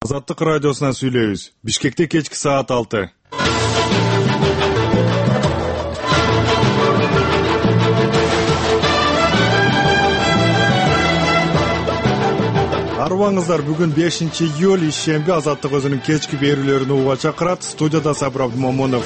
Азаттык радиосунан сүйлөйбүз. Бишкекте кечки саат 6. Арыбаңыздар, бүгүн 5-июль ишемби. Азаттык өзүнүн кечки берүүлөрүн угууга чакырат. Студияда Сабыр Абдымомунов.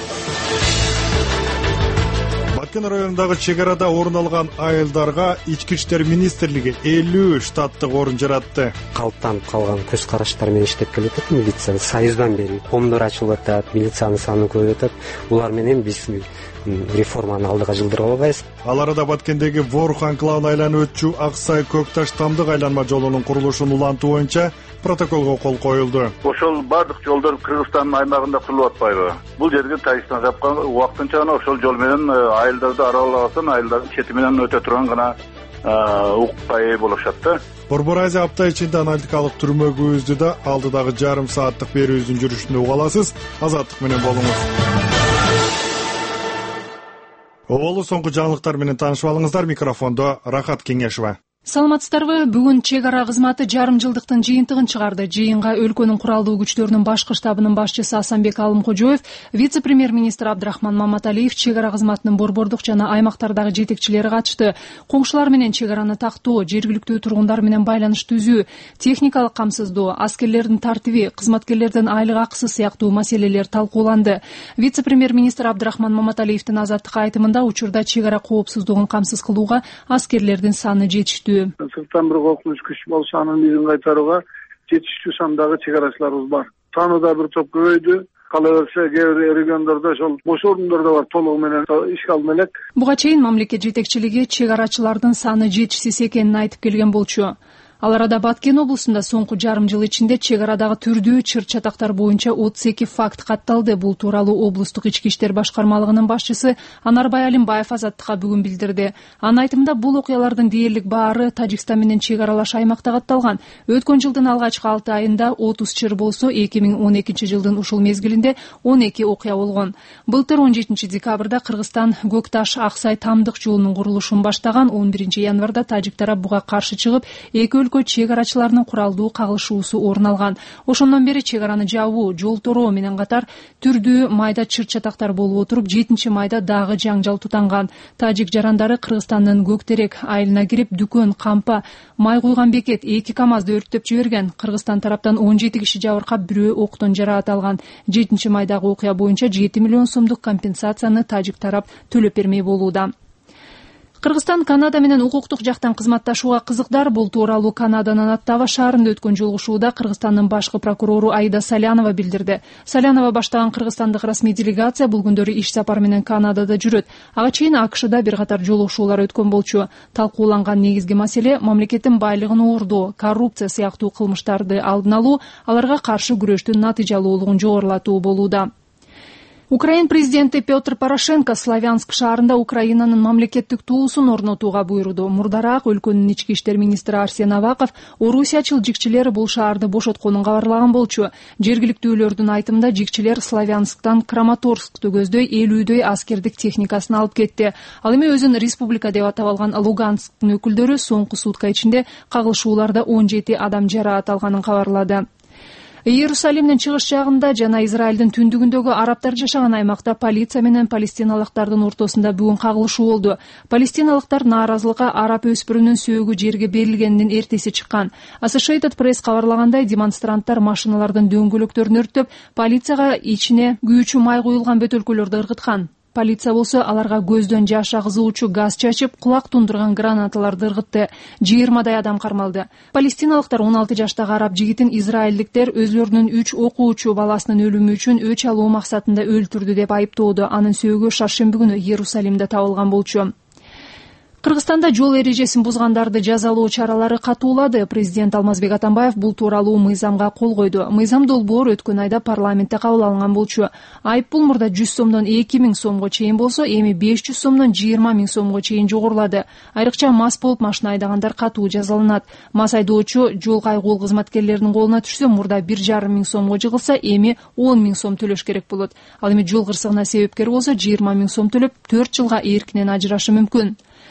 Баткен районундагы чек арада орун алган айылдарга Ички иштер министрлиги 50 штаттык орун жаратты. Калыптанып калган көз караштар менен иштеп келатат милиция. Союздан бери коомдор ачылып атат, милициянын саны көбөйүп атат. Булар менен биз реформаны алдыга жылдырып албайбыз. Ал арада Баткендеги Ворух анклавын айланып өтчү Аксай Көкташ Тамдык айланма жолунун курулушун улантуу боюнча протоколго кол коюлду. Ошол бардык жолдор Кыргызстандын аймагында курулуп атпайбы? Бул жерге Тажикстан жапкан убактынча гана ошол жол менен айылдарды аралабастан айылдардын чети менен өтө турган гана укукка ээ болушат да. Борбор Азия апта ичинде аналитикалык түрмөгүбүздү да алдыдагы жарым сааттык берүүбүздүн жүрүшүндө уга аласыз. Азаттык менен болуңуз. Оолу соңку жаңылыктар менен таанышып алыңыздар. Микрофондо Рахат Кеңешова. Саламатсыздарбы? Бүгүн чек ара кызматы жарым жылдыктын жыйынтыгын чыгарды. Жыйынга өлкөнүн куралдуу күчтөрүнүн башкы штабынын башчысы Асанбек Алымкожоев, вице-премьер-министр Абдрахман Маматалиев, чек ара кызматынын борбордук жана аймактардагы жетекчилери катышты. Коңшулар менен чек араны тактоо, жергиликтүү тургундар менен байланыш түзүү, техникалык камсыздоо, аскерлердин тартиби, кызматкерлердин айлык акысы сыяктуу маселелер талкууланды. Вице-премьер-министр Абдрахман Маматалиевдин Азаттыкка айтымында учурда чек ара коопсуздугун камсыз кылууга аскерлердин саны жетиштүү. Сырттан бир коркунуч күч болсо анын изин кайтарууга жетиштүү сандагы чек арачыларыбыз бар. Саны да бир топ көбөйдү. Кала берсе кээ бир региондордо ошол бош орундар да бар, толугу менен ишке алына элек. Буга чейин мамлекет жетекчилиги чек арачылардын саны жетишсиз экенин айтып келген болчу. Ал арада Баткен облусунда соңку жарым жыл ичинде чек арадагы түрдүү чыр-чатактар боюнча 32 факт катталды. Бул тууралуу облустук ички иштер башкармалыгынын башчысы Анарбай Алимбаев Азаттыкка бүгүн билдирди. Анын айтымында бул окуялардын дээрлик баары Тажикстан менен чек аралаш аймакта катталган. Өткөн жылдын алгачкы 6 айында 30 чыр болсо, 2012 жылдын ушул мезгилинде 12 окуя болгон. Былтыр 17 декабрда Кыргызстан Көкташ Аксай Тамдык жолунун курулушун баштаган. 11 январда тажик тарап буга каршы чыгып, эки өлкө чек арачыларынын куралдуу кагылышуусу орун алган. Ошондон бери чек араны жабуу, жол тороо менен катар түрдүү майда чыр-чатактар болуп отуруп, 7-майда дагы жаңжал тутанган. Тажик жарандары Кыргызстандын Көктерек айылына кирип, дүкөн, кампа, май куйган бекет, 2 КАМАЗды өрттөп жиберген. Кыргызстан тараптан 17 киши жабыркап, бирөө октон жараат алган. 7-майдагы окуя боюнча 7 миллион сомдук компенсацияны тажик тарап төлөп бермей болууда. Кыргызстан Канада менен укуктук жактан кызматташууга кызыкдар. Бул тууралуу Канаданын Оттава шаарында өткөн жолугушууда Кыргызстандын башкы прокурору Аида Салянова билдирди. Салянова баштаган кыргызстандык расмий делегация бул күндөрү иш сапар менен Канадада жүрөт. Ага чейин АКШда бир катар жолугушуулар өткөн болчу. Талкууланган негизги маселе мамлекеттин байлыгын уурдоо, коррупция сыяктуу кылмыштарды алдын алуу, аларга каршы күрөштүн натыйжалуулугун жогорулатуу болууда. Украин президенти Петр Порошенко Славянск шаарында Украинанын мамлекеттик туусун орнотууга буйруду. Мурдараак өлкөнүн ички иштер министри Арсен Аваков орусиячыл жикчилер бул шаарды бошотконун кабарлаган болчу. Жергиликтүүлөрдүн айтымында жикчилер Славянсктан Краматорскты көздөй 50дөй аскердик техникасын алып кетти. Ал эми өзүн республика деп атап алган Луганскдын өкүлдөрү соңку сутка ичинде кагылышууларда 17 адам жараат алганын кабарлады. Иерусалимдин чыгыш жагында жана Израилдин түндүгүндөгү арабтар жашаган аймакта полиция менен палестиналыктардын ортосунда бүгүн кагылышуу болду. Палестиналыктар нааразылыкка араб өспүрүнүн сөөгү жерге берилгенинин эртеси чыккан. Associated Press кабарлагандай, демонстранттар машиналардын дөңгөлөктөрүн өрттөп, полицияга ичине күйүүчү май куюлган бөтөлкөлөрдү ыргыткан. Полиция болсо аларга көздөн жаш агызуучу газ чачып, кулак тундурган гранаталарды ыргытты. 20дай адам кармалды. Палестиналыктар 16 жаштагы араб жигитин израилдиктер өзлөрүнүн 3 окуучу баласынын өлүмү үчүн өч алуу максатында өлтүрдү деп айыптоодо. Анын сөөгү шаршемби күнү Иерусалимде табылган болчу. Кыргызстанда жол эрежесин бузгандарды жазалоо чаралары катуулады. Президент Алмазбек Атамбаев бул тууралуу мыйзамга кол койду. Мыйзам долбоор өткөн айда парламентте кабыл алынган болчу. Айыппул мурда 100 сомдон 2000 сомго чейин болсо, эми 500 сомдон 20 000 сомго чейин жогорулады. Айрыкча мас болуп машина айдагандар катуу жазаланат. Мас айдоочу жол кайгуул кызматкерлеринин колуна түшсө, мурда 1,5 миң сомго жыгылса, эми 10 000 сом төлөш керек болот. Ал эми жол кырсыгына себепкер болсо, 20 000 сом төлөп 4 жылга эркинен ажырашы мүмкүн.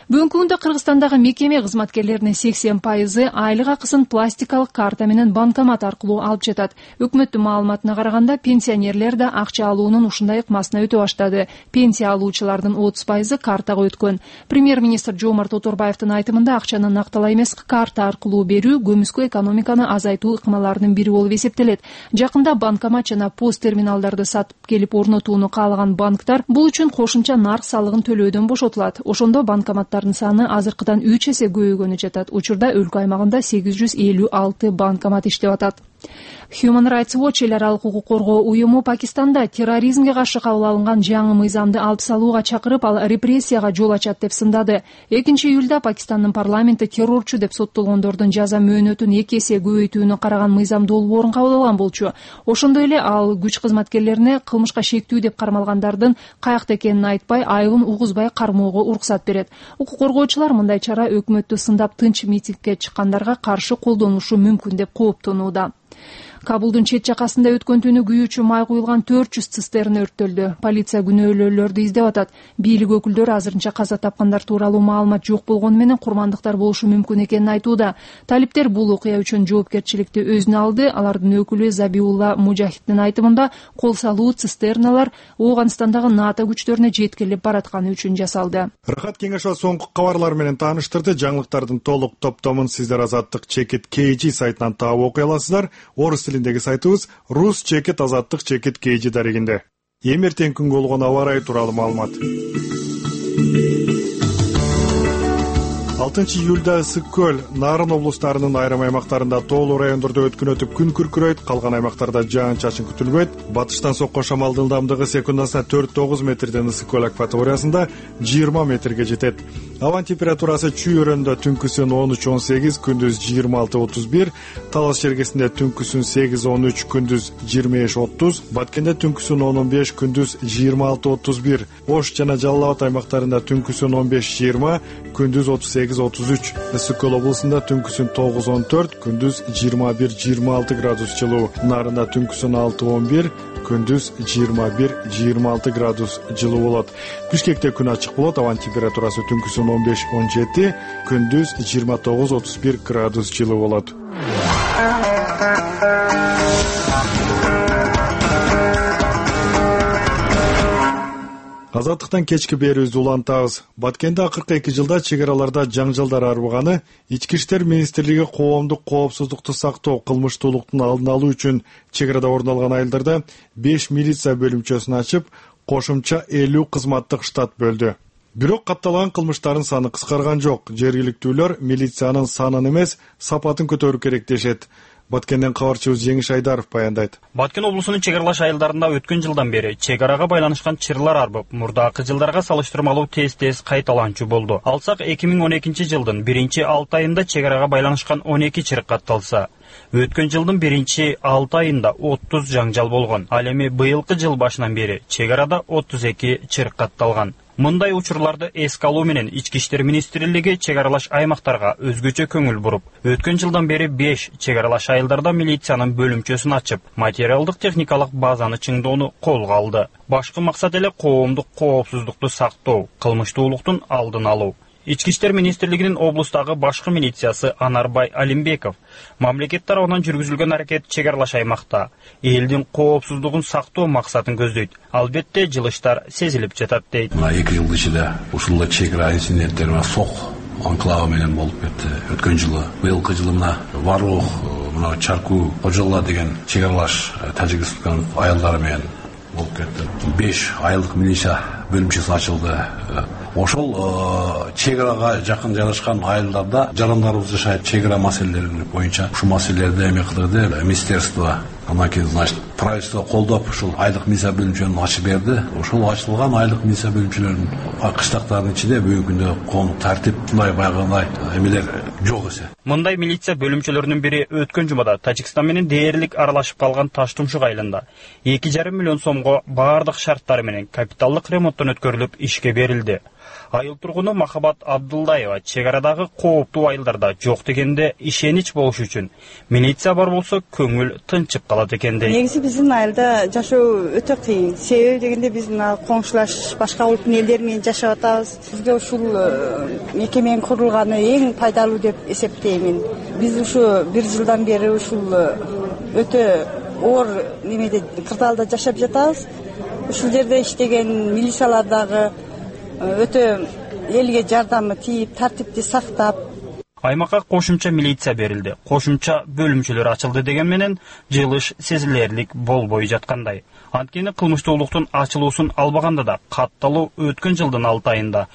Бүгүнкү күндө Кыргызстандагы мекеме кызматкерлеринин 80% айлык акысын пластикалык карта менен банкомат аркылуу алып жатат. Өкмөттүн маалыматына караганда, пенсионерлер да акча алуунун ушундай ыкмасына өтө баштады. Пенсия алуучулардын 30% картага өткөн. Премьер-министр Жомарт Оторбаевдин айтымында, акчаны накталай эмес карта аркылуу берүү көмүскө экономиканы азайтуу ыкмаларынын бири болуп эсептелет. Жакында банкомат жана пост терминалдарды сатып келип орнотууну каалаган банктар бул үчүн кошумча нарк салыгын төлөөдөн бошотулат. Ошондо банкоматтардын саны азыркыдан 3 эсе көбөйгөнү жатат. Учурда өлкө аймагында 856 банкомат иштеп атат. Human Rights Watch эл аралык укук коргоо уюму Пакистанда терроризмге каршы кабыл алынган жаңы мыйзамды алып салууга чакырып, ал репрессияга жол ачат деп сындады. 2-июлда Пакистандын парламенти террорчу деп соттолгондордун жаза мөөнөтүн 2 эсе көбөйтүүнү караган мыйзам долбоорун кабыл алган болчу. Ошондой эле ал күч кызматкерлерине кылмышка шектүү деп кармалгандардын каякта экенин айтпай, айыбын угузбай кармоого уруксат берет. Укук коргоочулар мындай чара өкмөттү сындап тынч митингге чыккандарга каршы колдонулушу мүмкүн деп кооптонууда. Кабулдун чет жакасында өткөн түнү күйүүчү май куюлган 400 цистерна өрттөлдү. Полиция күнөөлүүлөрдү издеп атат. Бийлик өкүлдөрү азырынча каза тапкандар тууралуу маалымат жок болгону менен курмандыктар болушу мүмкүн экенин айтууда. Талиптер бул окуя үчүн жоопкерчиликти өзүнө алды. Алардын өкүлү Забиулла Мужахиддин айтымында, кол салуу цистерналар Ооганстандагы НАТО күчтөрүнө жеткирилип баратканы үчүн жасалды. Рахат Кеңешова соңку кабарлар менен тааныштырды. Жаңылыктардын толук топтомун сиздер Азаттык чекит KG сайтынан таап окуй аласыздар. Орус тилиндеги сайтыбыз Rus чекит Азаттык чекит KG дарегинде. Эми эртең күнгө болгон аба ырайы тууралуу маалымат. 6-июлда Ысык-Көл, Нарын облустарынын айрым аймактарында тоолуу райондордо өткүнөтүп күн күркүрөйт, калган аймактарда жаан-чачын күтүлбөйт. Батыштан соккон шамалдын ылдамдыгы секундасына 4-9 метрден Ысык-Көл акваториясында 20 метрге жетет. Абан температурасы Чүй өрөөнүндө түнкүсүн 13-18, күндүз 26-31, Талас чергесинде түнкүсүн 8-13, күндүз 25-30, Баткенде түнкүсүн 10-15, күндүз 26-31, Ош жана Жалал Абад аймактарында түнкүсүн 15-20, күндүз 38-33, Ысык-Көл облусунда түнкүсүн 9-14, күндүз 21-26 градус жылуу, Нарында түнкүсүн 6-11, күндүз 21-26 градус жылуу болот. Бишкекте күн ачык болот, абан температурасы түнкүсүн 15-17, күндүз 29-31 градус жылуу болот. Азаттыктан кечки берүүбүздү улантабыз. Баткенде акыркы 2 жылда чек араларда жаңжалдар арбыганы, Ички иштер министрлиги коомдук коопсуздукту сактоо, кылмыштуулуктун алдын алуу үчүн чек арада орун алган айылдарда 5 милиция бөлүмчөсүн ачып, кошумча 50 кызматтык штат бөлдү. Бирок катталган кылмыштардын саны кыскарган жок. Жергиликтүүлөр милициянын санын эмес, сапатын көтөрүү керек дешет. Баткенден кабарчыбыз Жеңиш Айдаров баяндайт. Баткен облусунун чек аралаш айылдарында өткөн жылдан бери чек арага байланышкан чырлар арбып, мурдакы жылдарга салыштырмалуу тез кайталанчу болду. Алсак 2012-жылдын 1-6 айында чек арага байланышкан 12 чыр катталса, өткөн жылдын 1-6 айында 30 жаңжал болгон. Ал эми быйылкы жыл башынан бери чек арада 32 чыр катталган. Мындай учурларды эске алуу менен Ички иштер министрлиги чек аралаш аймактарга өзгөчө көңүл буруп, өткөн жылдан бери 5 чек аралаш айылдарда милициянын бөлүмчөсүн ачып, материалдык техникалык базаны чыңдоону колго алды. Башкы максат эле коомдук коопсуздукту сактоо, кылмыштуулуктун алдын алуу. Ички иштер министрлигинин облустагы башкы милициясы Анарбай Алимбеков мамлекет тарабынан жүргүзүлгөн аракет чек аралаш аймакта элдин коопсуздугун сактоо максатын көздөйт. Албетте жылыштар сезилип жатат дейт. 2 жыл ичинде ушул чек ара инциденттер сок анклавы менен болуп кетти. Өткөн жылы, быйылкы жылы мына Варух, мына Чарку, Кожолла деген чек аралаш Тажикстан айылдары менен болуп кетти. 5 айылдык милиция бөлүмчөсү ачылды. Ошол чек арага жакын жайгашкан айылдарда жарандарыбыз жашайт чек ара маселелери боюнча. Ушул маселелерди эми кыдырды министерство, андан кийин значит правительство колдоп ушул айылдык милиция бөлүмчөлөрүн ачып берди. Ошол ачылган айылдык милиция бөлүмчөлөрүнүн кыштактардын ичинде бүгүнкү күндө коомдук тартип баягындай эмелер жок эсе. Мындай милиция бөлүмчөлөрүнүн бири өткөн жумада Тажикстан менен дээрлик аралашып калган Таштумшук айылында 2,5 миллион сомго баардык шарттары менен капиталдык ремонт соттон өткөрүлүп ишке берилди. Айыл тургуну Махабат Абдулдаева чек арадагы кооптуу айылдарда жок дегенде ишенич болуш үчүн милиция бар болсо көңүл тынчып калат экен дейт. Негизи биздин айылда жашоо өтө кыйын. Себеби дегенде биз мына коңшулаш башка улуттун элдери менен жашап атабыз. Бизге ушул мекеменин курулганы эң пайдалуу деп эсептеймин. Биз ушу 1 жылдан бери ушул өтө оор немеде кырдаалда жашап жатабыз. Ушул жерде иштеген милициялар дагы өтө элге жардамы тийип, тартипти сактап. Аймакка кошумча милиция берилди. Кошумча бөлүмчөлөр ачылды деген менен жылыш сезилерлик болбой жаткандай. Анткени кылмыштуулуктун ачылуусун албаганда да катталуу өткөн жылдын 6 айында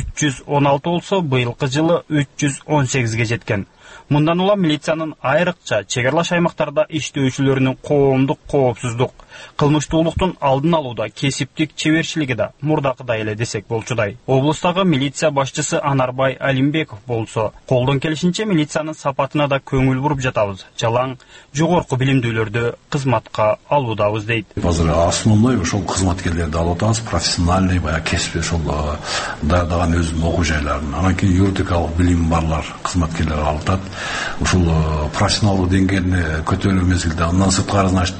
316 болсо, быйылкы жылы 318ге жеткен. Мындан улам милициянын айрыкча чек аралаш аймактарда иштөөчүлөрүнүн коомдук коопсуздук, кылмыштуулуктун алдын алууда кесиптик чеберчилиги да мурдакыдай эле десек болчудай. Облустагы милиция башчысы Анарбай Алимбеков болсо, колдон келишинче милициянын сапатына да көңүл буруп жатабыз. Жалаң жогорку билимдүүлөрдү кызматка алуудабыз дейт. Азыр основной ошол кызматкерлерди алып атабыз, профессиональный кесип ошол даярдаган өзүнүн окуу жайларын. Анан кийин юридикалык билими барлар кызматкерлер алып атат. Ушул профессионалдык деңгээлине көтөрүү мезгилде андан сырткары, значит,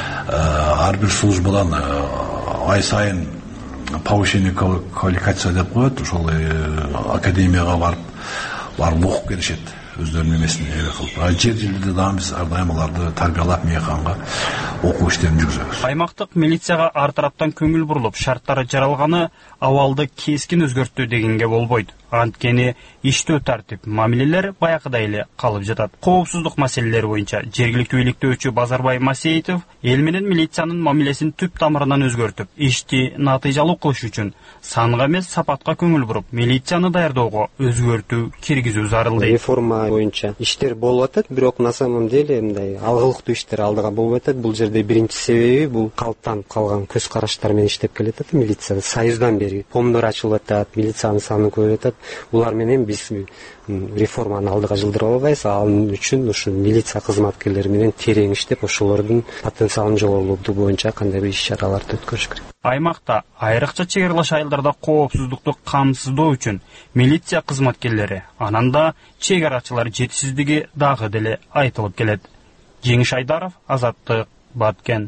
ар бир службадан ай сайын повышение квалификация деп коет. Ошол академияга барып окуп келишет. Өздөрүнүн эмесин кылып. Жер жерде дагы биз ар дайым аларды тарбиялап, мейканга окуу иштерин жүргүзөбүз. Аймактык милицияга ар тараптан көңүл бурулуп, шарттары жаралганы абалды кескин өзгөрттү дегенге болбойт. Анткени иштөө тартип, мамилелер баягыдай эле калып жатат. Коопсуздук маселелери боюнча жергиликтүү иликтөөчү Базарбай Масеитов эл менен милициянын мамилесин түп тамырынан өзгөртүп, ишти натыйжалуу кылыш үчүн санга эмес сапатка көңүл буруп, милицияны даярдоого өзгөртүү киргизүү зарыл дейт. Реформа боюнча иштер болуп атат, бирок на самом деле мындай алгылыктуу иштер алдыга болбой атат. Бул жерде биринчи себеби бул калыптанып калган көз караштар менен иштеп келатат милиция. Союздан бери помдор ачылып атат, милициянын саны көбөйүп атат. Булар менен биз реформаны алдыга жылдыра албайбыз. Ал үчүн ушу милиция кызматкерлери менен терең иштеп, ошолордун потенциалын жогорултуу боюнча кандай бир иш-чараларды өткөрүш керек. Аймакта айрыкча чек аралаш айылдарда коопсуздукту камсыздоо үчүн милиция кызматкерлери, анан да чек арачылар жетишсиздиги дагы деле айтылып келет. Жеңиш Айдаров, Азаттык, Баткен.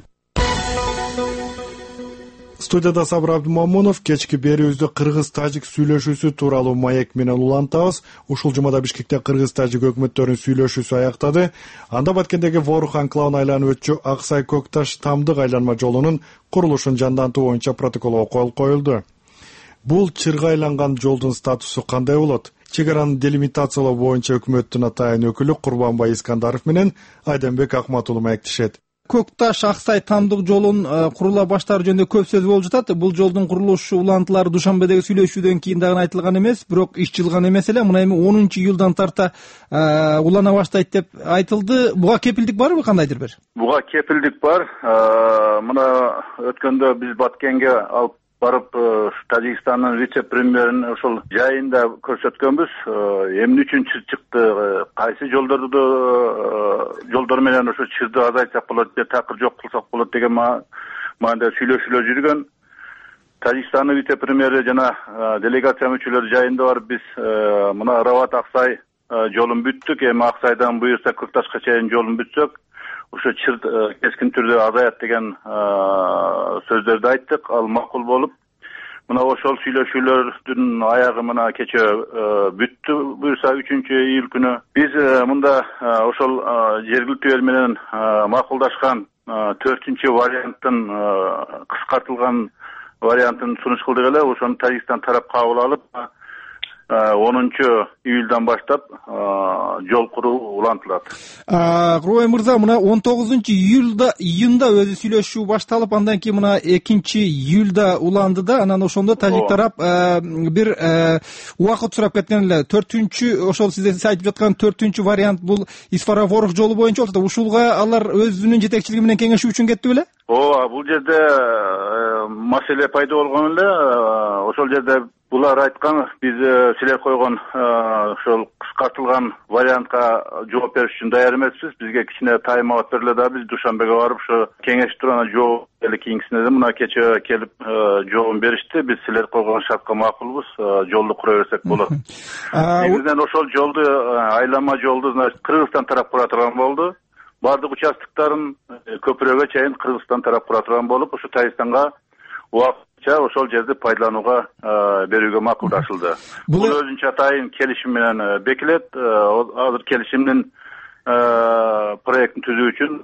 Студияда Сабыр Абдумамунов. Кечки берүүбүздө кыргыз-тажик сүйлөшүүсү тууралуу маек менен улантабыз. Ушул жумада Бишкекте кыргыз-тажик өкмөттөрүнүн сүйлөшүүсү аяктады. Анда Баткендеги Ворух анклавын айланып өтчү Аксай Көкташ Тамдык айланма жолунун курулушун жандантуу боюнча протокол кол коюлду. Бул чырга айланган жолдун статусу кандай болот? Чек араны делимитациялоо боюнча өкмөттүн атайын өкүлү Курбанбай Искандаров менен Айденбек Акматулы маектешет. Көкташ Аксай Тамдык жолун курула баштаары жөнүндө көп сөз болуп жатат. Бул жолдун курулушу улантылары Душанбедеги сүйлөшүүдөн кийин дагы айтылган эмес, бирок иш жылган эмес эле. Мына эми 10-июлдан тарта улана баштайт деп айтылды. Буга кепилдик барбы, кандайдыр бир? Буга кепилдик бар. Мына өткөндө биз Баткенге алып барып Тажикстандын вице-премьерин ошол жайында көрсөткөнбүз. Эмне үчүн чыр чыкты, кайсы жолдор менен ошо чырды азайтсак болот, же такыр жок кылсак болот деген маанада сүйлөшүүлөр жүргөн. Тажикстандын вице-премьери жана делегация мүчөлөрү жайында барып биз мына Рават Аксай жолун бүттүк. Эми Аксайдан буюрса Көкташка чейин жолун бүтсөк, ошо чыр кескин түрдө азаят деген сөздөрдү айттык. Ал макул болуп, мына ошол сүйлөшүүлөрдүн аягы мына кече бүттү. Буюрса 3-июль күнү биз мында ошол жергиликтүү эл менен макулдашкан 4-варианттын кыскартылган вариантын сунуш кылдык эле. Ошону Тажикстан тарап кабыл алып 10-июлдан баштап жол куруу улантылат. Курбай мырза, мына 19-июлда өзү сүйлөшүү башталып, андан кийин мына 2-июлда уланды да, анан ошондо тажик тарап бир убакыт сурап кеткен эле. 4-ошол сиз айтып жаткан 4-вариант бул Исфара Ворух жолу боюнча болот. Ушулга алар өзүнүн жетекчилиги менен кеңешүү үчүн кетти беле? ооба, бул жерде маселе пайда болгон эле ошол жерде булар айткан биз силер койгон ошол кыскартылган вариантка жооп бериш үчүн даяр эмеспиз, бизге кичине тайм аут бериле да биз Душанбеге барып ошо кеңешип турган жооп эле кийинкисине да мына кече келип жообун беришти. Биз силер койгон шартка макулбуз, жолду кура берсек болот. Негизинен ошол жолду айлама жолду Кыргызстан тарап кура турган болду. Бардык участоктарын көпүрөгө чейин Кыргызстан тарап кура турган болуп, ошо Тайыстанга убакытча ошол жерди пайдаланууга берүүгө макулдашылды. Бул өзүнчө атайын келишим менен бекилет. Азыр келишимдин проектин түзүү үчүн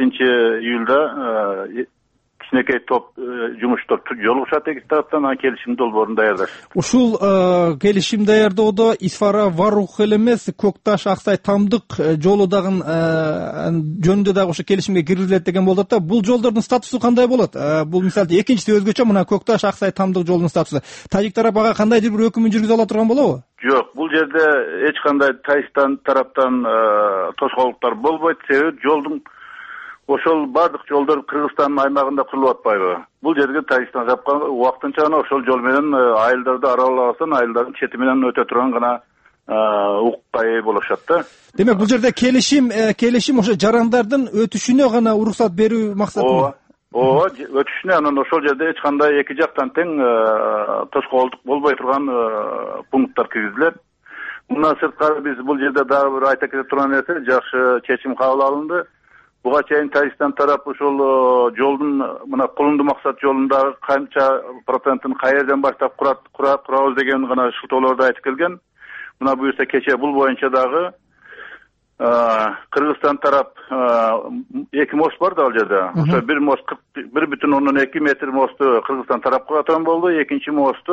7-июлда кичинекей топ жумуштар жолугушат эки тараптан, анан келишим долбоорун даярдаш. Ушул келишим даярдоодо Исфара Варух эле эмес, Көкташ Аксай Тамдык жолу дагы жөнүндө дагы ошо келишимге киргизилет деген болот да. Бул жолдордун статусу кандай болот? Бул мисалы экинчиси өзгөчө, мына Көкташ Аксай Тамдык жолунун статусу. Тажик тарап ага кандайдыр бир өкүмүн жүргүзө ала турган болобу? Жок, бул жерде эч кандай Тайыстан тараптан тоскоолдуктар болбойт. Себеби жолдун ошол бардык жолдор Кыргызстандын аймагында курулуп атпайбы? Бул жерге Тайыстан жапкан убактынча гана ошол жол менен айылдарды аралабастан айылдардын чети менен өтө турган гана укукка ээ болушат да. Демек бул жерде келишим ошо жарандардын өтүшүнө гана уруксат берүү максатында. Ооба, өтүшүнө, анан ошол жерде эч кандай эки жактан тең тоскоолдук болбой турган пункттар киргизилет. Мындан сырткары биз бул жерде дагы бир айта кете турган нерсе, жакшы чечим кабыл алынды. Буга чейин Тайыстан тарап ошол жолдун мына кулунду максат жолунда канча процентин кай жерден баштап курабыз деген гана шылтоолорду айтып келген. Мына буюрса кече бул боюнча дагы Кыргызстан тарап эки мост бар да ал жерде. Ошо бир мост 1,2 метр мосту Кыргызстан тарап куя турган болду. Экинчи мосту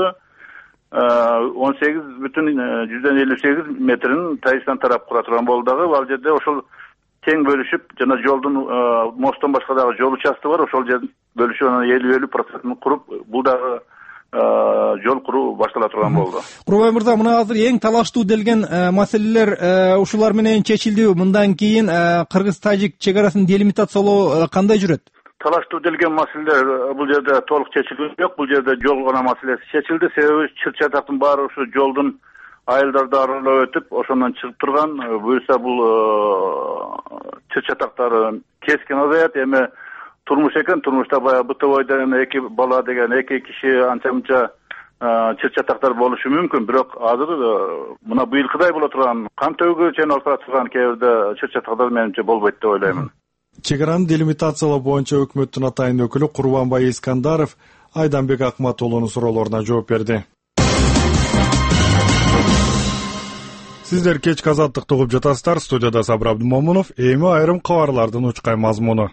18,158 метрин Тайыстан тарап кура турган болду дагы. Ал жерде ошол тең бөлүшүп, жана жолдун мосттон башка дагы жол участогу бар, ошол жерди бөлүшүп анан 50% куруп, бул дагы жол куруу баштала турган болду. Курбай мырза, мына азыр эң талаштуу делген маселелер ушулар менен чечилдиби? Мындан кийин Кыргыз-Тажик чегарасын делимитациялоо кандай жүрөт? Талаштуу делген маселелер бул жерде толук чечилген жок. Бул жерде жол гана маселеси чечилди. Себеби чыр-чатактын баары ушу жолдун айылдарды аралап өтүп, ошондон чыгып турган. Буюрса бул чыр-чатактар кескен азаят. Эми турмуш экен, турмушта баягы бытовойдон эки бала деген эки киши анча-мынча чыр-чатактар болушу мүмкүн. Бирок азыр мына быйылкыдай боло турган, кан төгүүгө чейин алып бара турган кээ бирде чыр-чатактар менимче болбойт деп ойлоймун. Чегараны делимитациялоо боюнча өкмөттүн атайын өкүлү Курбанбай Искандаров Айданбек Акматуулунун суроолоруна жооп берди. Сиздер кечки азаттыкты угуп жатасыздар. Студияда Сабыр Абдумомунов. Эми айрым кабарлардын учкай мазмуну.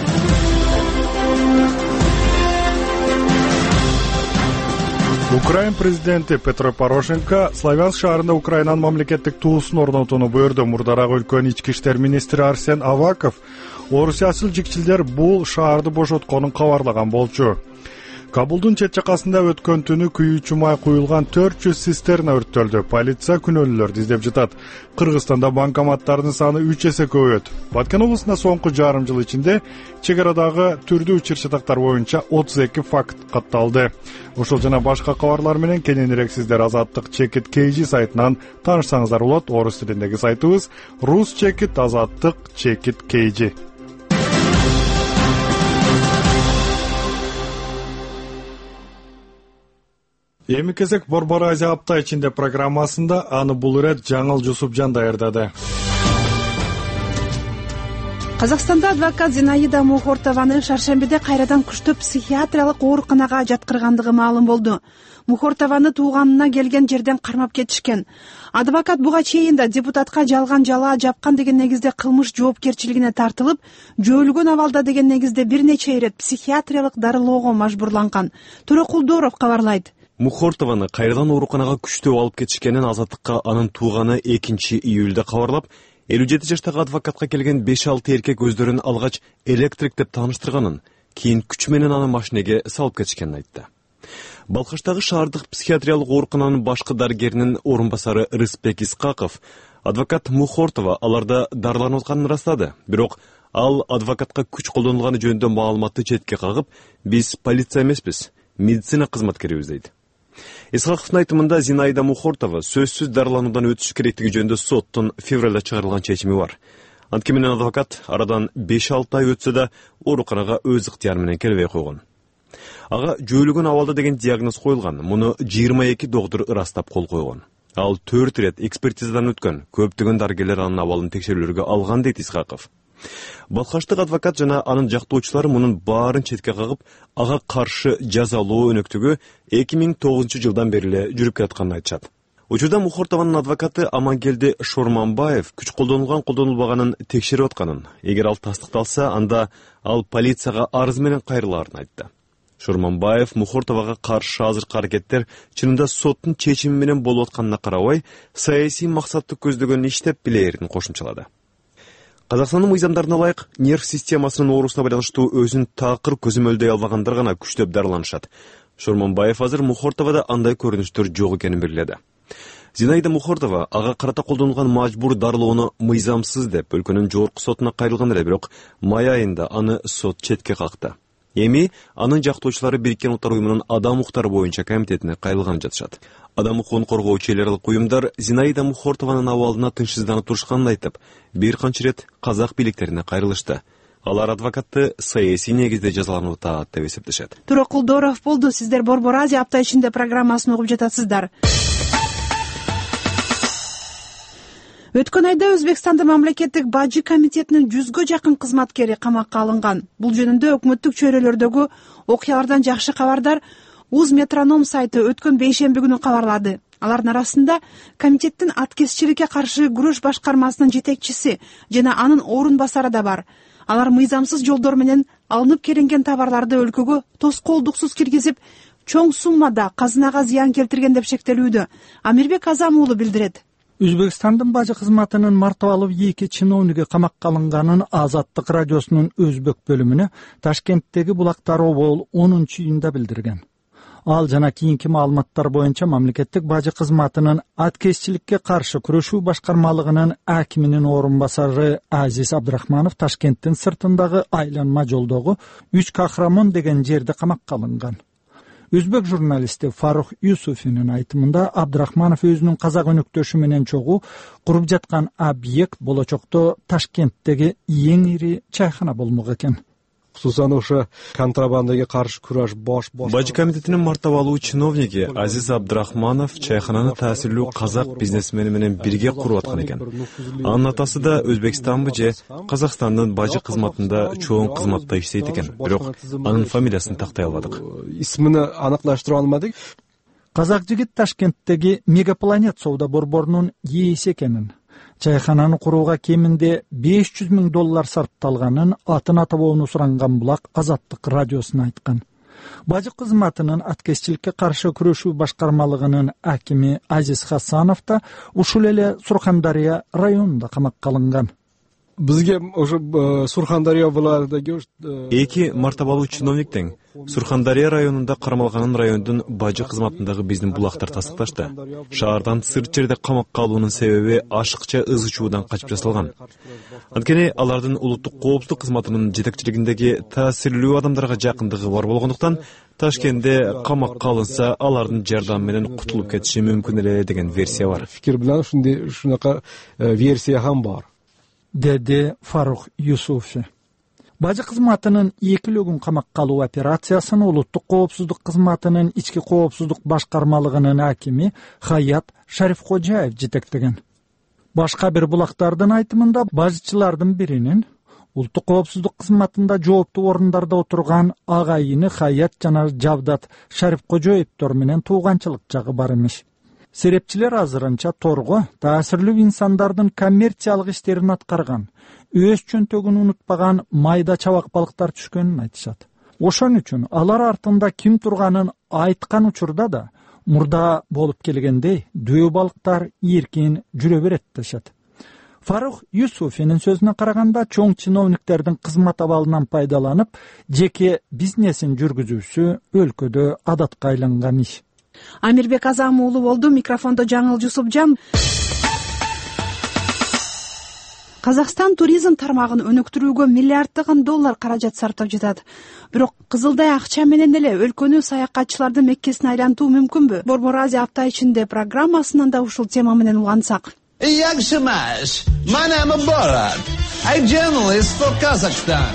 Украин президенти Петро Порошенко Славянск шаарында Украинанын мамлекеттик туусун орнотууну буйрду. Мурдараак өлкөнүн ички иштер министри Арсен Аваков орусиячыл жикчилдер бул шаарды бошотконун кабарлаган болчу. Кабулдун чет жакасында өткөн түнү күйүүчү май куюлган 400 цистерна өрттөлдү. Полиция күнөөлүүлөрдү издеп жатат. Кыргызстанда банкоматтардын саны 3 эсе көбөйөт. Баткен облусунда соңку жарым жыл ичинде чегарадагы түрдүү чыр-чатактар боюнча 32 факт катталды. Ошол жана башка кабарлар менен кененирээк сиздер Азаттык Чекит KG сайтынан таанышсаңыздар болот. Орус тилиндеги сайтыбыз Рус Чекит Азаттык Чекит KG. Эми кезек Борбор Азия апта ичинде программасында аны бул ирет Жаңыл Жусупжан даярдады. Казакстанда адвокат Зинаида Мухортованын шаршембиде кайрадан күчтүү психиатриялык ооруканага жаткыргандыгы маалым болду. Мухортованы тууганына келген жерден кармап кетишкен. Адвокат буга чейин да депутатка жалган жалаа жапкан деген негизде кылмыш жоопкерчилигине тартылып, жөөлгөн абалда деген негизде бир нече ирет психиатриялык дарылоого мажбурланган. Туракулдоров кабарлайт. Мухортованы кайрадан ооруканага күчтөө алып кетишкенин Азаттыкка анын тууганы 2-июлда кабарлап, 57 жаштагы адвокатка келген 5-6 эркек өздөрүн алгач электрик деп тааныштырганын, кийин күч менен аны машинеге салып кетишкенин айтты. Балкаштагы шаардык психиатриялык оорукананын башкы дарыгеринин орун басары Рыспек Исқаков адвокат Мухортова аларда дарыланып атканын ырастады. Бирок Ал адвокатка күч колдонулганы жөнүндө маалыматты четке кагып, биз полиция эмеспиз, медицина кызматкерибиз дейт. Исхаковдун айтымында Зинаида Мухортова сөзсүз дарылануудан өтүш керектиги жөнүндө соттун февралда чыгарылган чечими бар. Анткени менен адвокат арадан 5-6 ай өтсө да ооруканага өз ыктыяры менен келбей койгон. Ага жөөлөгөн абалда деген диагноз коюлган. Муну 22 доктор ырастап кол койгон. Ал 4 рет экспертизадан өткөн. Көптөгөн дарыгерлер анын абалын текшерүүлөргө алган дейт Исхаков. Балкаштык адвокат жана анын жактоочулары мунун баарын четке кагып, ага каршы жазалоо өнөктүгү 2009 жылдан бери эле жүрүп келатканын айтышат. Учурда Мухортованын адвокаты Амангелди Шорманбаев күч колдонулган колдонулбаганын текшерип атканын, эгер ал тастыкталса, анда ал полицияга арыз менен кайрылаарын айтты. Шорманбаев Мухортовага каршы азыркы аракеттер чынында соттун чечими менен болуп атканына карабай, саясий максатты көздөгөн иш деп билээрин кошумчалады. Казакстандын мыйзамдарына ылайык нерв системасынын оорусуна байланыштуу өзүн такыр көзөмөлдөй албагандар гана күчтөп дарыланышат. Шорманбаев азыр Мухортовада андай көрүнүштөр жок экенин белгиледи. Зинаида Мухортова ага карата колдонулган мажбур дарылоону мыйзамсыз деп өлкөнүн жогорку сотуна кайрылган эле, бирок май айында аны сот четке какты. Эми анын жактоочулары Бириккен Улуттар уюмунун адам укуктары боюнча комитетине кайрылган жатышат. Адам укугун коргоочу эл аралык уюмдар Зинаида Мухортованын абалына тынчсызданып турушканын айтып, бир канча рет казак бийликтерине кайрылышты. Алар адвокатты саясий негизде жазаланып атат деп эсептешет. Турак Кулдоров болду. Сиздер Борбор Азия апта ичинде программасын угуп жатасыздар. Өткөн айда Өзбекстандын мамлекеттик бажы комитетинин 100гө жакын кызматкери камакка алынган. Бул жөнүндө өкмөттүк чөйрөлөрдөгү окуялардан жакшы кабардар Узметроном сайты өткөн бейшемби күнү кабарлады. Алардын арасында комитеттин аткезчиликке каршы күрөш башкармасынын жетекчиси жана анын орун басары да бар. Алар мыйзамсыз жолдор менен алынып келинген товарларды өлкөгө тоскоолдуксуз киргизип, чоң суммада казынага зыян келтирген деп шектелүүдө. Амирбек Азам уулу билдирет. Өзбекстандын бажы кызматынын мартабалуу 2 чиновниги камакка алынганын Азаттык радиосунун өзбек бөлүмүнө Ташкенттеги Булактар обол 10-июнда билдирген. Ал жана кийинки маалыматтар боюнча мамлекеттик бажы кызматынын аткезчиликке каршы күрөшүү башкармалыгынын акиминин орун басары Азиз Абдрахманов Ташкенттин сыртындагы айланма жолдогу 3 Кахрамон деген жерде камакка алынган. Өзбек журналисти Фарух Юсуфинин айтымында Абдрахманов өзүнүн казак өнөктөшү менен чогуу куруп жаткан объект болочокто Ташкенттеги эң ири чайхана болмок экен. Хусусан ошо контрабандага каршы күрөш Бажы комитетинин мартабалуу чиновниги Азиз Абдрахманов чайхананы таасирлүү казак бизнесмени менен бирге куруп аткан экен. Анын атасы да Өзбекстанбы же Казакстандын бажы кызматында чоң кызматта иштейт экен. Бирок анын фамилиясын тактай албадык. Исмини аныкташтыра алмадык. Казак жигит Ташкенттеги Мегапланет соода борборунун ээси экенин, чайхананы курууга кеминде $500,000 сарпталганын атын атабоону суранган булак Азаттык радиосуна айткан. Бажы кызматынын аткезчиликке каршы күрөшүү башкармалыгынын акими Азиз Хасанов да ушул эле Сурхандария районунда камакка алынган. Бизге ошо Сурхандария булардагы эки мартабалуу чиновниктин Сурхандария районунда кармалганын райондун бажы кызматындагы биздин булактар тастыкташты. Шаардан сырт жерде камакка алуунун себеби ашыкча ыз учуудан качып жасалган. Анткени алардын улуттук коопсуздук кызматынын жетекчилигиндеги таасирлүү адамдарга жакындыгы бар болгондуктан Ташкентте камакка алынса, алардын жардамы менен кутулуп кетиши мүмкүн эле деген версия бар. Фикир менен ушунака версия ham бар, деди Фарух Юсуфи. Бажы кызматынын 2 камакка алуу операциясын улуттук коопсуздук кызматынын ички коопсуздук башкармалыгынын акими Хаят Шарифкожаев жетектеген. Башка бир булактардын айтымында бажычылардын биринин улуттук коопсуздук кызматында жооптуу орундарда отурган агайыны Хаят жана Жавдат Шарифкожаевдер менен тууганчылык жагы бар эмес. Серепчилер азырынча торго таасирлүү инсандардын коммерциялык иштерин аткарган, өз чөнтөгүн унутпаган майда чабак балыктар түшкөнүн айтышат. Ошон үчүн алар артында ким турганын айткан учурда да мурда болуп келгендей дөө балыктар эркин жүрө берет дешет. Фарух Юсуфинин сөзүнө караганда чоң чиновниктердин кызмат абалынан пайдаланып, жеке бизнесин жүргүзүүсү өлкөдө адатка айланган иш. Амирбек Азам уулу болду. Микрофондо Жаңыл Жусупжан. Казакстан туризм тармагын өнүктүрүүгө миллиарддаган доллар каражат сарптап жатат. Бирок кызылдай акча менен эле өлкөнү саякатчылардын меккесине айлантуу мүмкүнбү? Борбор Азия апта ичинде программасынан да ушул тема менен улантсак. Yakşımaş, manam Borat. I'm journalist for Kazakhstan.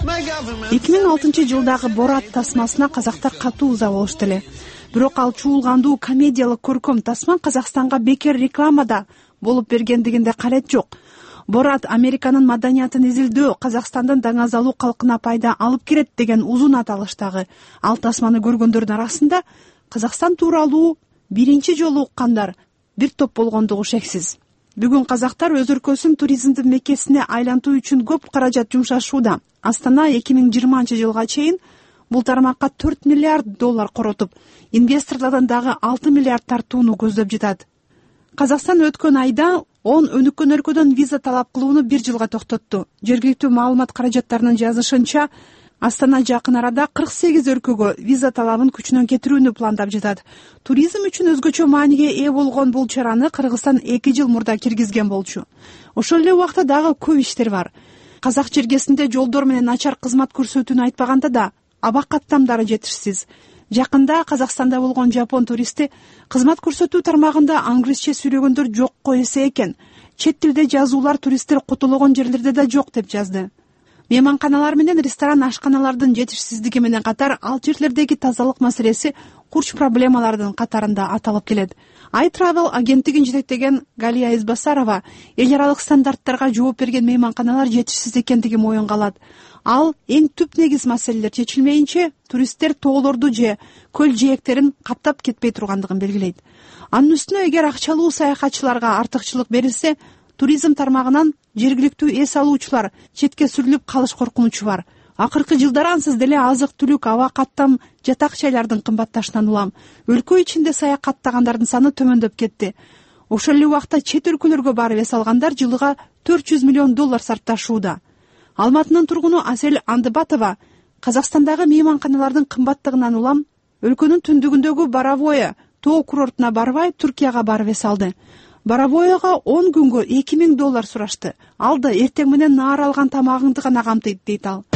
2006-жылдагы Борат тасмасына казактар катуу ыза болушту эле. Бирок ал чуулгандуу комедиялык көркөм тасма Казакстанга бекер рекламада болуп бергендигинде карет жок. Борат Американын маданиятын изилдөө Казакстандын даңазалуу калкына пайда алып келет деген узун аталыштагы ал тасманы көргөндөрдүн арасында Казакстан тууралуу биринчи жолу уккандар бир топ болгондугу шексиз. Бүгүн казактар өз өлкөсүн туризмдин меккесине айлантуу үчүн көп каражат жумшашууда. Астана 2020-жылга чейин бул тармакка 4 миллиард доллар коротуп, инвесторлордон дагы 6 миллиард тартууну көздөп жатат. Казакстан өткөн айда 10 өнүккөн өлкөдөн виза талап кылууну 1 жылга токтотту. Жергиликтүү маалымат каражаттарынын жазышынча, Астана жакын арада 48 өлкөгө виза талабын күчүнөн кетирүүнү пландап жатат. Туризм үчүн өзгөчө мааниге ээ болгон бул чараны Кыргызстан 2 жыл мурда киргизген болчу. Ошол эле убакта дагы көп иштер бар. Казак жергесинде жолдор менен начар кызмат көрсөтүүнү айтпаганда да аба каттамдары жетишсиз. Жакында Казакстанда болгон жапон туристи кызмат көрсөтүү тармагында англисче сүйлөгөндөр жокко эсе экен. Чет тилде жазуулар туристтер котологон жерлерде да жок деп жазды. Мейманканалар менен ресторан ашканалардын жетишсиздиги менен катар ал жерлердеги тазалык маселеси курч проблемалардын катарында аталып келет. iTravel агенттигин жетектеген Галия Избасарова эл аралык стандарттарга жооп берген мейманканалар жетишсиз экендигин моюнга алат. Ал эң түп негиз маселелер чечилмейинче туристтер тоолорду же көл жээктерин каптап кетпей тургандыгын белгилейт. Анын үстүнө эгер акчалуу саякатчыларга артыкчылык берилсе, туризм тармагынан жергиликтүү эс алуучулар четке сүрүлүп калыш коркунучу бар. Акыркы жылдары ансыз деле азык-түлүк, аба каттам, жатак жайлардын кымбатташынан улам. Өлкө ичинде саякаттагандардын саны төмөндөп кетти. Ошол эле убакта чет өлкөлөргө барып эс алгандар жылыга 400 миллион доллар сарпташууда. Алматынын тургуну Асель Андыбатова Казакстандагы мейманканалардын кымбаттыгынан улам өлкөнүн түндүгүндөгү Боровое тоо курортуна барбай Түркияга барып эс алды. Боровоега 10 күнгө 2000 доллар сурашты. Алды эртең менен наар алган тамагыңды гана камтыйт, дейт ал.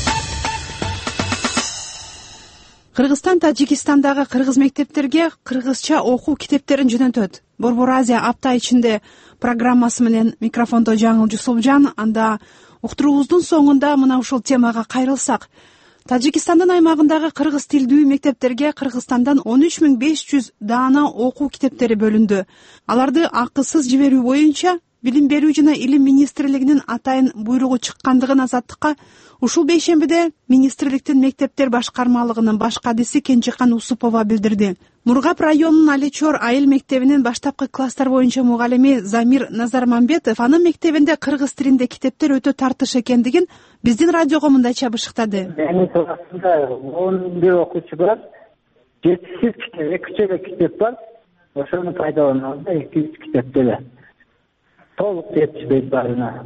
Кыргызстан Тажикистандагы кыргыз мектептерге кыргызча окуу китептерин жөнөтөт. Борбор Азия апта ичинде программасы менен микрофондо Жаңыл Жусупжан. Анда уктуруубуздун соңунда мына ушул темага кайрылсак, Тажикстандын аймагындагы кыргыз тилдүү мектептерге Кыргызстандан 13500 даана окуу китептери бөлүндү. Аларды акысыз жиберүү боюнча Билим берүү жана Илим министрлигинин атайын буйругу чыккандыгын Азаттыкка ушул бейшембиде министрликтин мектептер башкармалыгынын баш кадиси Кенжехан Усупова билдирди. Мургап районунун Алечор айыл мектебинин баштапкы класстар боюнча мугалими Замир Назармамбетов анын мектебинде кыргыз тилинде китептер өтө тартыш экендигин биздин радиого мындайча бышыктады. Менин классымда 11 окуучу бар. Жетишсиз китеп, кичине китеп бар. Ошону пайдаланабыз да 200 китеп деле. Толук жетишпейт баарына.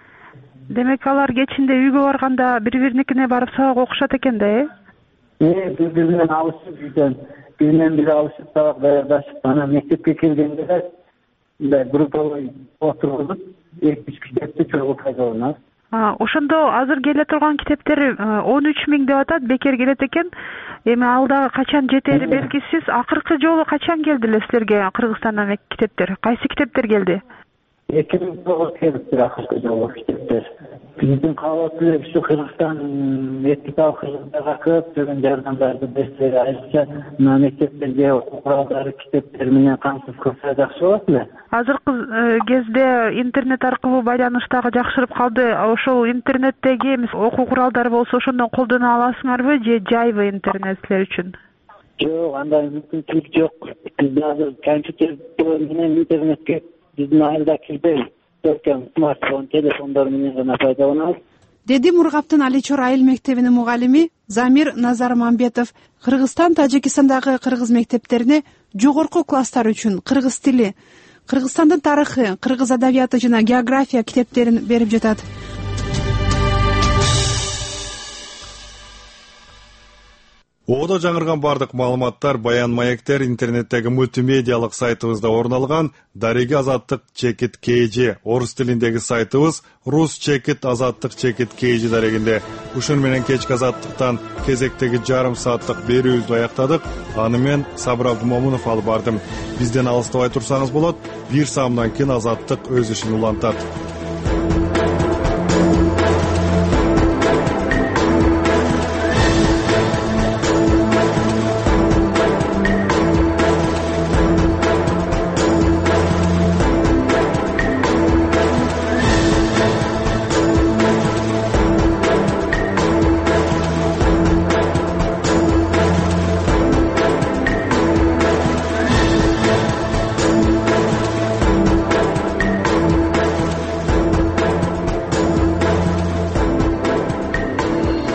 Демек алар кечинде үйгө барганда бири-бириникине барып сабак окушат экен да, бири-биринен алышып үйдөн, биринен бири алышып сабак даярдашып, анан мектепке келгенде мындай группалуу отуруп, 2-3 китепти чогуу пайдаланабыз. Ошондо азыр келе турган китептер 13 миң деп атат, бекер келет экен. Эми алда качан жетери белгисиз. Акыркы жолу качан келди эле силерге Кыргызстандан китептер? Кайсы китептер келди? 2009 келиптир акыркы жолу китептер. Биздин каалоосу ушу Кыргызстан этникалык кыргыздарга көптөгөн жардамдарды берсе, айрыкча мына мектептерге окуу куралдары, китептер менен камсыз кылса жакшы болот эле. Азыркы кезде интернет аркылуу байланыш дагы жакшырып калды. Ошол интернеттеги окуу куралдары болсо ошондон колдоно аласыңарбы же жайбы интернет силер үчүн? Жок, андай мүмкүнчүлүк жок. Биз азыр компьютер менен интернетке биздин айылда кирбей, төркем смартфон, телефондор менен гана пайдаланабыз. Деди Мургаптын Алечор айыл мектебинин мугалими Замир Назармамбетов. Кыргызстан Тажикстандагы кыргыз мектептерине жогорку класстар үчүн кыргыз тили, Кыргызстандын тарыхы, кыргыз адабияты жана география китептерин берип жатат. Оодо жаңырган бардык маалыматтар, баян маектер интернеттеги мультимедиалык сайтыбызда орун алган. Дареги азаттык чекит KG орус тилиндеги сайтыбыз рус чекит азаттык чекит KG дарегинде. Ушун менен кечки азаттыктан кезектеги жарым сааттык берүүбүздү аяктадык. Аны мен Сабыр Абдумомунов алып бардым. Бизден алыстабай турсаңыз болот. 1 саамдан кийин азаттык өз ишин улантат.